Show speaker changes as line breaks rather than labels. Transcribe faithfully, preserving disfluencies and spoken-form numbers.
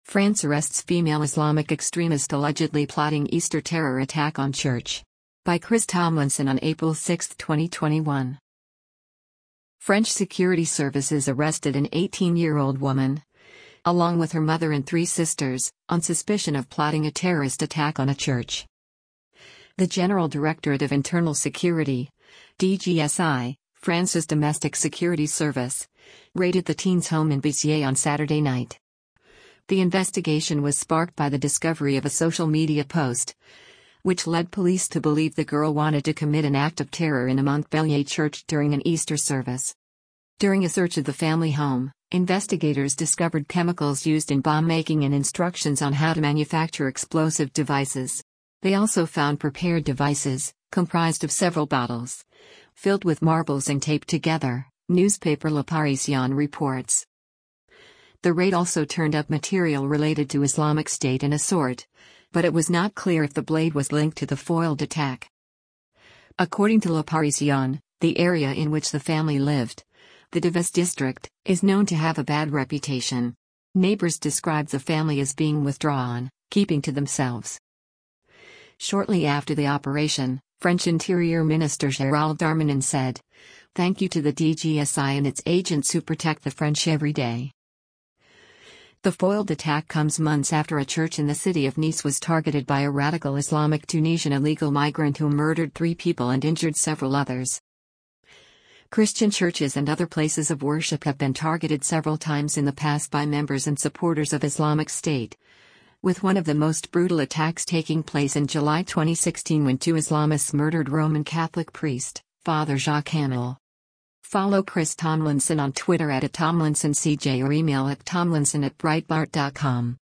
France arrests female Islamic extremist allegedly plotting Easter terror attack on church. By Chris Tomlinson on April sixth, twenty twenty-one. French security services arrested an eighteen-year-old woman, along with her mother and three sisters, on suspicion of plotting a terrorist attack on a church. The General Directorate of Internal Security, D G S I, France's domestic security service, raided the teen's home in Béziers on Saturday night. The investigation was sparked by the discovery of a social media post, which led police to believe the girl wanted to commit an act of terror in a Montpellier church during an Easter service. During a search of the family home, investigators discovered chemicals used in bomb making and instructions on how to manufacture explosive devices. They also found prepared devices, comprised of several bottles, filled with marbles and taped together, newspaper Le Parisien reports. The raid also turned up material related to Islamic State and a sword, but it was not clear if the blade was linked to the foiled attack. According to Le Parisien, the area in which the family lived, the Devez district, is known to have a bad reputation. Neighbors described the family as being withdrawn, keeping to themselves. Shortly after the operation, French Interior Minister Gérald Darmanin said, "Thank you to the D G S I and its agents who protect the French every day." The foiled attack comes months after a church in the city of Nice was targeted by a radical Islamic Tunisian illegal migrant who murdered three people and injured several others. Christian churches and other places of worship have been targeted several times in the past by members and supporters of Islamic State, with one of the most brutal attacks taking place in July twenty sixteen when two Islamists murdered Roman Catholic priest, Father Jacques Hamel. Follow Chris Tomlinson on Twitter at Tomlinson C J or email at tomlinson at breitbart dot com.